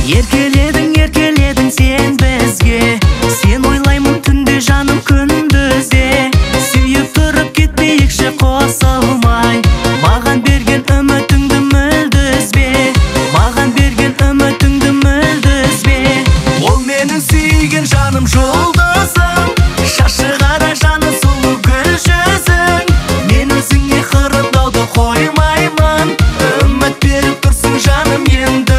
еркеледің сен бізге. Сен ойлаймын түнде жаным күндізде. Сүйіп тұрып кетпейікші қосылмай. Маған берген үмітіңді мүлде үзбе. Маған берген үмітіңді мүлде үзбе. Ол менің сүйген жаным жұлдызым. Шашы қара жаны сұлу гүл жүзің. Мен өзіңе қырындауды қоймаймын. Үміт беріп тұрсың жаным енді.